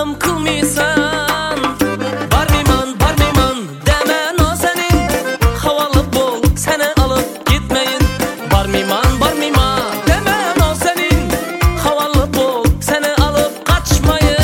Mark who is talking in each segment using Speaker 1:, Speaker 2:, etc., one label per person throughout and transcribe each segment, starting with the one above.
Speaker 1: rahm kılmıysan. Barmıyman, barmıyman demen o senin. Havalı bol seni alıp gitmeyin. Barmıyman, barmıyman demen o senin. Havalı bol seni alıp kaçmayın.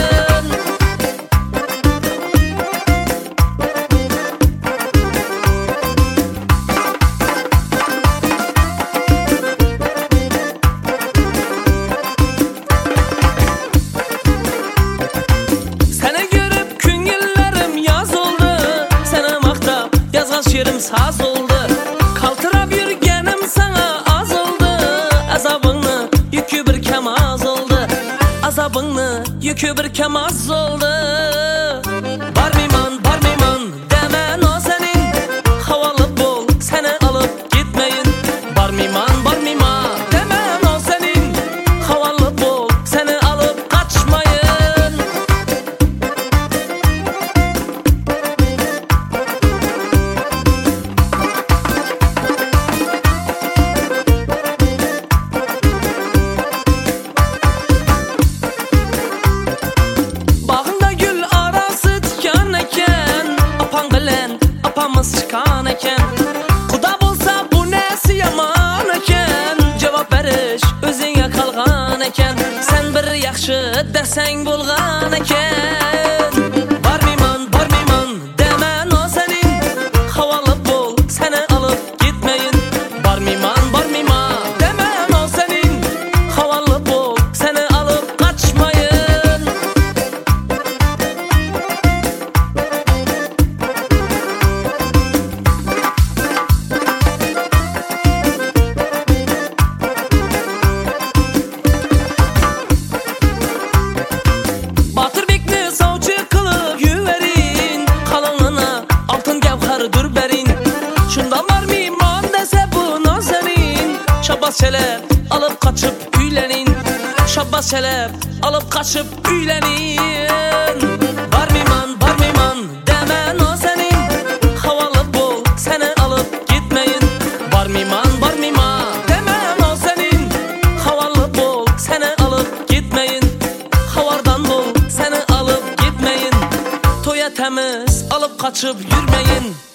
Speaker 1: Şiirim saz oldu, kaltırab yürgenim sana az oldu. Azabını yükü bir kem az oldu, azabını yükü bir kem az oldu. Barmıyman, barmıyman demen o senin. Havalı bol seni alıp gitmeyin. Barmıyman, barmıyman demen o senin. Havalı bol seni alıp kaçmayın. Çıkan eken Kuda bolsa bu nesi yaman eken. Cevap veriş özüne kalgan eken. Sen bir yaxşı desen bolgan eken. Barmıyman, barmıyman demen o senin. Havalı bol seni alıp gitmeyin. Barmıyman, barmıyman demen o senin. Havalı bol seni alıp kaçmayın. Şabbas çelep alıp kaçıp üylenin. Şabbas çelep alıp kaçıp üylenin. Barmıyman, barmıyman demen o senin. Havalı bol seni alıp gitmeyin. Barmıyman, barmıyman demen o senin. Havalı bol seni alıp gitmeyin. Havardan bol seni alıp gitmeyin. Toya temiz alıp kaçıp yürmeyin.